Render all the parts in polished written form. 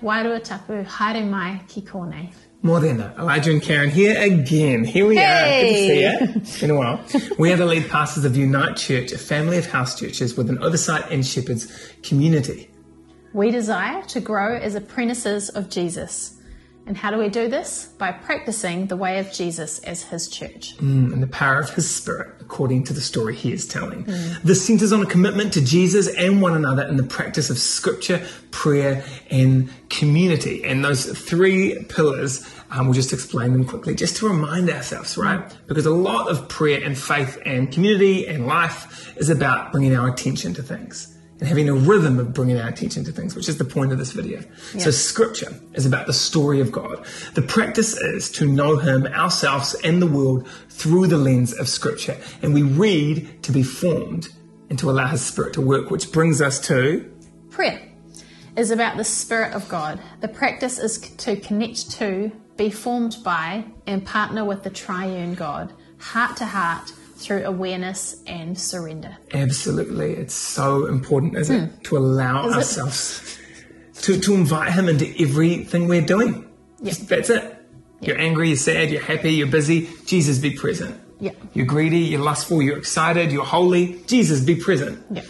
wairua tapu, haere mai ki kone. Morena, Elijah and Karen here again. Here we are. Good to see you. It's been a while. We are the lead pastors of Unite Church, a family of house churches with an oversight and shepherds community. We desire to grow as apprentices of Jesus. And how do we do this? By practicing the way of Jesus as his church. And the power of his Spirit, according to the story he is telling. This centers on a commitment to Jesus and one another in the practice of scripture, prayer, and community. And those three pillars, we'll just explain them quickly, just to remind ourselves, right? Because a lot of prayer and faith and community and life is about bringing our attention to things. And having a rhythm of bringing our attention to things, which is the point of this video. Yep. So scripture is about the story of God. The practice is to know him, ourselves, and the world through the lens of scripture. And we read to be formed and to allow his Spirit to work, which brings us to... Prayer is about the Spirit of God. The practice is to connect to, be formed by, and partner with the triune God, heart to heart, through awareness and surrender. Absolutely. It's so important, isn't it? To allow ourselves to invite him into everything we're doing. Yep. That's it. Yep. You're angry, you're sad, you're happy, you're busy. Jesus, be present. Yep. You're greedy, you're lustful, you're excited, you're holy. Jesus, be present. Yep.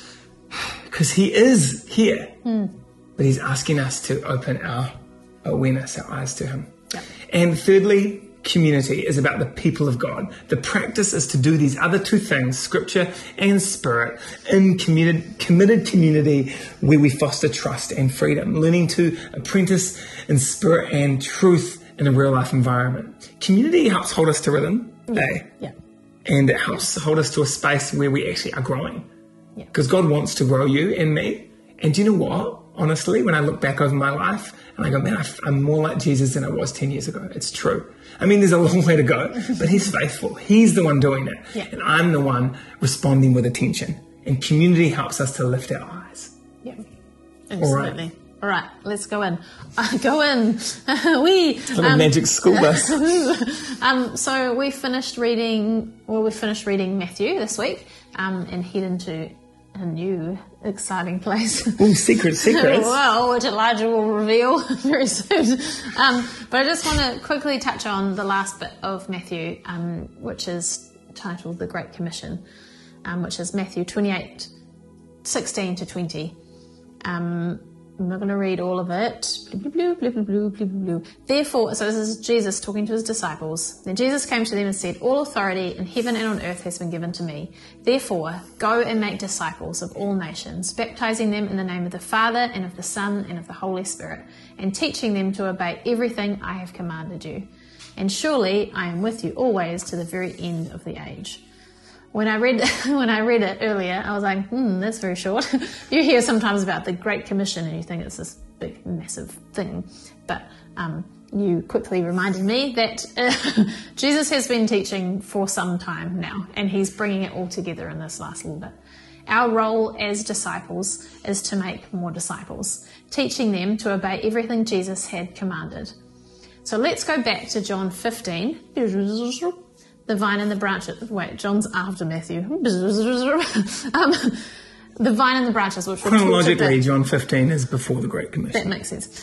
Because he is here. But he's asking us to open our awareness, our eyes to him. Yep. And thirdly, community is about the people of God. The practice is to do these other two things, scripture and spirit, in committed community where we foster trust and freedom, learning to apprentice in spirit and truth in a real life environment. Community helps hold us to rhythm, Yeah. And it helps hold us to a space where we actually are growing. Because God wants to grow you and me. And do you know what? Honestly, when I look back over my life and I go, man, I'm more like Jesus than I was 10 years ago. It's true. I mean, there's a long way to go, but he's faithful. He's the one doing it. Yeah. And I'm the one responding with attention. And community helps us to lift our eyes. Yeah, absolutely. All right, let's go in. Go in. It's like a magic school bus. So we finished reading Matthew this week and head into a new exciting place. Oh, secrets. Well, which Elijah will reveal very soon. But I just want to quickly touch on the last bit of Matthew, which is titled The Great Commission, which is Matthew 28:16 to 20. I'm not going to read all of it. Therefore, so this is Jesus talking to his disciples. Then Jesus came to them and said, all authority in heaven and on earth has been given to me. Therefore, go and make disciples of all nations, baptizing them in the name of the Father and of the Son and of the Holy Spirit, and teaching them to obey everything I have commanded you. And surely I am with you always to the very end of the age. When I read it earlier, I was like, that's very short. You hear sometimes about the Great Commission and you think it's this big, massive thing. But you quickly reminded me that Jesus has been teaching for some time now, and he's bringing it all together in this last little bit. Our role as disciples is to make more disciples, teaching them to obey everything Jesus had commanded. So let's go back to John 15. The vine and the branches. Wait, John's after Matthew. The vine and the branches, which chronologically, John 15 is before the Great Commission. That makes sense.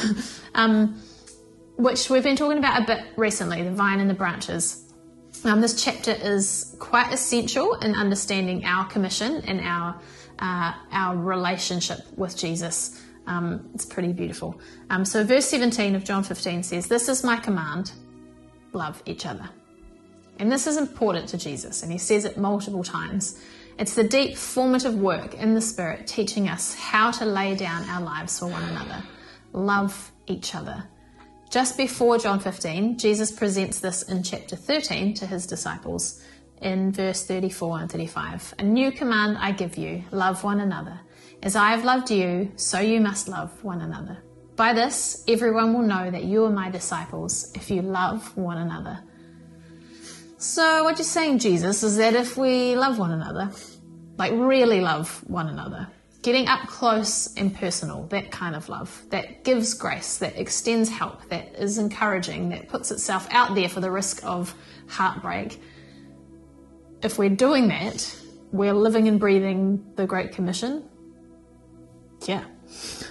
Which we've been talking about a bit recently, the vine and the branches. This chapter is quite essential in understanding our commission and our relationship with Jesus. It's pretty beautiful. So verse 17 of John 15 says, "This is my command, love each other." And this is important to Jesus, and he says it multiple times. It's the deep formative work in the Spirit teaching us how to lay down our lives for one another. Love each other. Just before John 15, Jesus presents this in chapter 13 to his disciples in verse 34 and 35. "A new command I give you, love one another. As I have loved you, so you must love one another. By this, everyone will know that you are my disciples, if you love one another." So what you're saying, Jesus, is that if we love one another, like really love one another, getting up close and personal, that kind of love, that gives grace, that extends help, that is encouraging, that puts itself out there for the risk of heartbreak, if we're doing that, we're living and breathing the Great Commission? Yeah.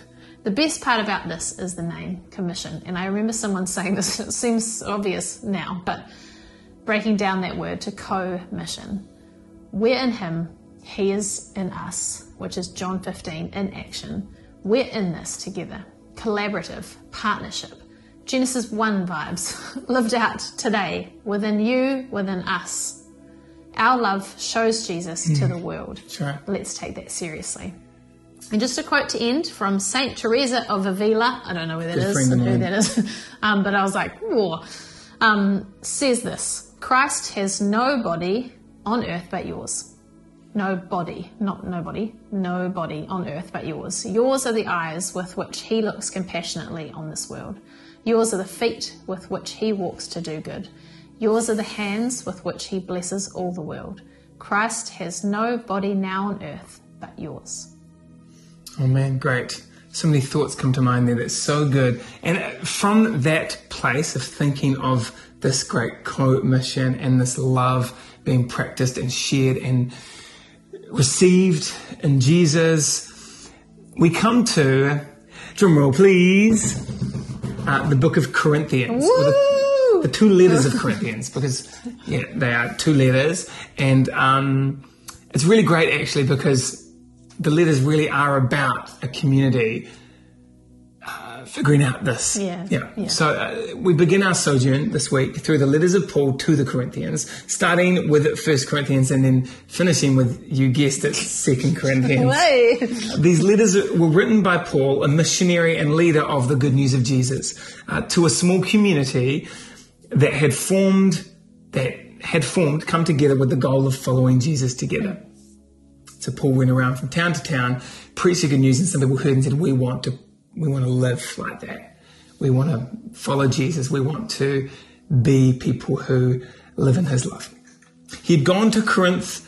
The best part about this is the name, commission. And I remember someone saying this, it seems obvious now, but breaking down that word to co-mission. We're in him, he is in us, which is John 15 in action. We're in this together. Collaborative, partnership. Genesis 1 vibes, lived out today, within you, within us. Our love shows Jesus to the world. Sure. Let's take that seriously. And just a quote to end from Saint Teresa of Avila. I don't know who that is, but I was like, whoa. Says this: Christ has no body on earth but yours. No body, not nobody, no body on earth but yours. Yours are the eyes with which he looks compassionately on this world. Yours are the feet with which he walks to do good. Yours are the hands with which he blesses all the world. Christ has no body now on earth but yours. Oh man, great. So many thoughts come to mind there. That's so good. And from that place of thinking of this great co-mission and this love being practiced and shared and received in Jesus, we come to, drum roll please, the book of Corinthians. The two letters of Corinthians, because they are two letters. And it's really great actually, because the letters really are about a community figuring out this. Yeah. So we begin our sojourn this week through the letters of Paul to the Corinthians, starting with 1 Corinthians and then finishing with, you guessed it, 2 Corinthians. These letters were written by Paul, a missionary and leader of the good news of Jesus, to a small community that had formed, come together with the goal of following Jesus together. So Paul went around from town to town, preached the good news, and some people heard and said, we want to live like that. We want to follow Jesus. We want to be people who live in his love. He'd gone to Corinth,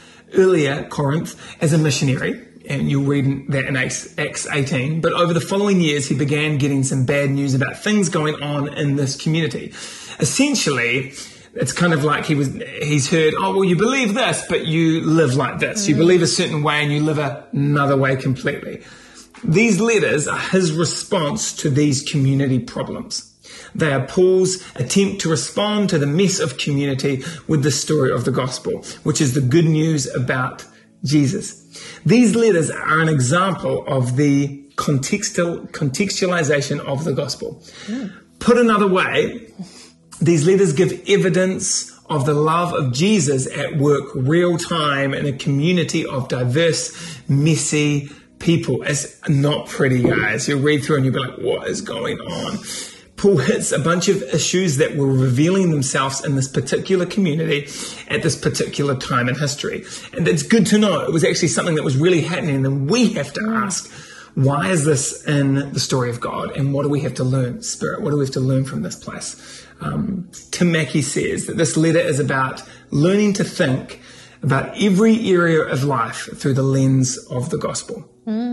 as a missionary, and you'll read that in Acts 18. But over the following years, he began getting some bad news about things going on in this community. Essentially, it's kind of like he's heard, oh, well, you believe this, but you live like this. You believe a certain way and you live another way completely. These letters are his response to these community problems. They are Paul's attempt to respond to the mess of community with the story of the gospel, which is the good news about Jesus. These letters are an example of the contextualization of the gospel. Put another way, these letters give evidence of the love of Jesus at work real time in a community of diverse, messy people. It's not pretty, guys. You'll read through and you'll be like, what is going on? Paul hits a bunch of issues that were revealing themselves in this particular community at this particular time in history. And it's good to know it was actually something that was really happening. And we have to ask, why is this in the story of God? And what do we have to learn, Spirit? What do we have to learn from this place? Tim Mackey says that this letter is about learning to think about every area of life through the lens of the gospel.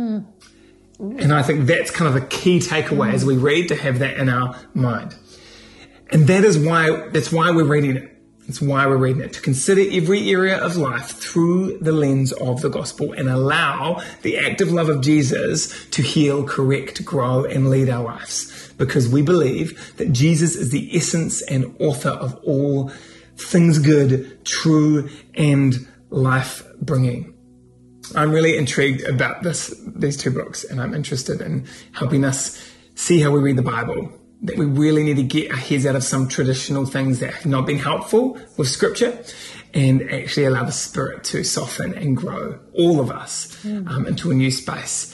And I think that's kind of a key takeaway as we read, to have that in our mind. And that's why we're reading it. It's why we're reading it, to consider every area of life through the lens of the gospel and allow the active love of Jesus to heal, correct, grow, and lead our lives. Because we believe that Jesus is the essence and author of all things good, true, and life-bringing. I'm really intrigued about these two books, and I'm interested in helping us see how we read the Bible, that we really need to get our heads out of some traditional things that have not been helpful with Scripture, and actually allow the Spirit to soften and grow all of us into a new space.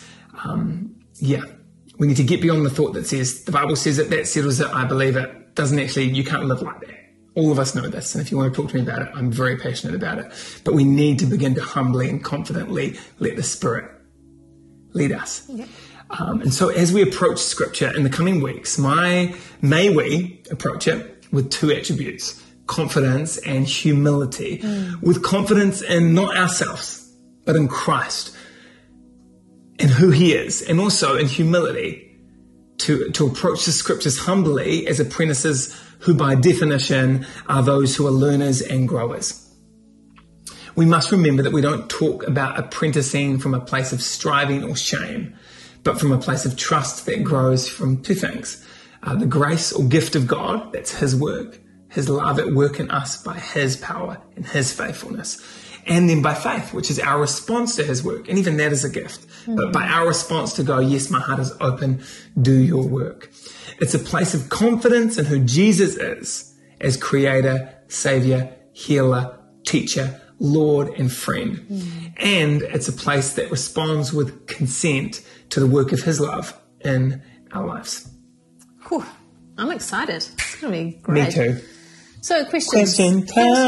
We need to get beyond the thought that says, the Bible says it, that settles it, I believe it. Doesn't actually, you can't live like that. All of us know this, and if you want to talk to me about it, I'm very passionate about it. But we need to begin to humbly and confidently let the Spirit lead us. Yep. And so as we approach Scripture in the coming weeks, may we approach it with two attributes: confidence and humility. With confidence in not ourselves, but in Christ and who he is, and also in humility to approach the Scriptures humbly as apprentices who by definition are those who are learners and growers. We must remember that we don't talk about apprenticing from a place of striving or shame, but from a place of trust that grows from two things. The grace or gift of God, that's his work, his love at work in us by his power and his faithfulness. And then by faith, which is our response to his work. And even that is a gift. But by our response to go, yes, my heart is open, do your work. It's a place of confidence in who Jesus is as creator, savior, healer, teacher, Lord, and friend. And it's a place that responds with consent to the work of his love in our lives. Whew, I'm excited. It's going to be great. Me too. So, questions. Question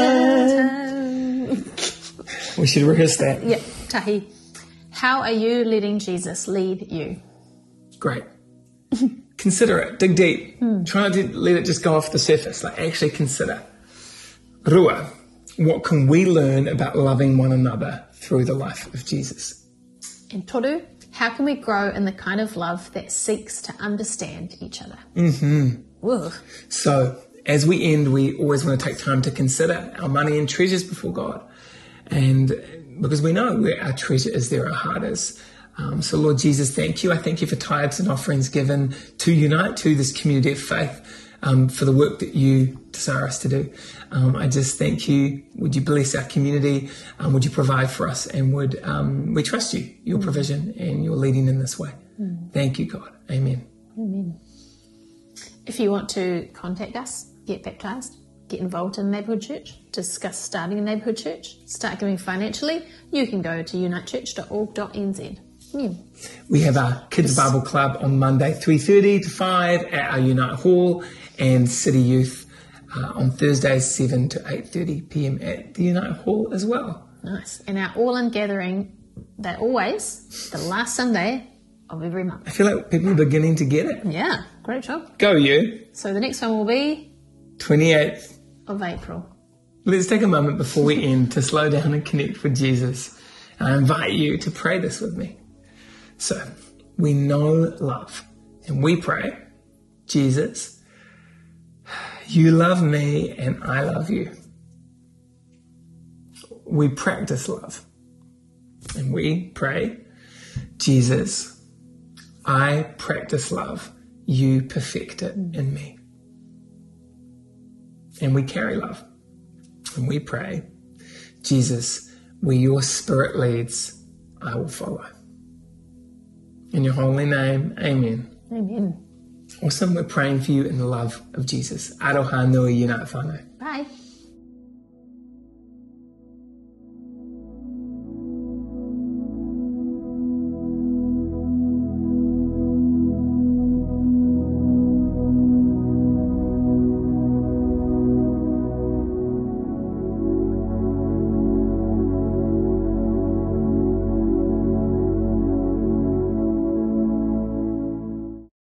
time. We should rehearse that. Yeah, tahi. How are you letting Jesus lead you? Great. Consider it. Dig deep. Try not to let it just go off the surface. Like, actually consider. Rua, what can we learn about loving one another through the life of Jesus? And toru, how can we grow in the kind of love that seeks to understand each other? Whoa. So, as we end, we always want to take time to consider our money and treasures before God. And because we know where our treasure is, there our heart is. So, Lord Jesus, thank you. I thank you for tithes and offerings given to Unite, to this community of faith, for the work that you desire us to do. I just thank you. Would you bless our community? Would you provide for us? And would we trust you, your provision and your leading in this way? Thank you, God. Amen. Amen. If you want to contact us, get baptised, get involved in the neighbourhood church, discuss starting a neighbourhood church, start giving financially, you can go to unitechurch.org.nz. We have our Kids Bible Club on Monday, 3:30 to 5 at our Unite Hall, and City Youth on Thursdays, 7 to 8:30 p.m. at the Unite Hall as well. Nice. And our all-in gathering, they're always the last Sunday of every month. I feel like people are beginning to get it. Yeah, great job. Go you. So the next one will be 28th of April. Let's take a moment before we end to slow down and connect with Jesus. And I invite you to pray this with me. So, we know love, and we pray, Jesus, you love me and I love you. We practice love, and we pray, Jesus, I practice love, you perfect it in me. And we carry love, and we pray, Jesus, where your Spirit leads, I will follow. In your holy name, amen. Amen. Awesome. We're praying for you in the love of Jesus. Aroha nui Unite whānau. Bye.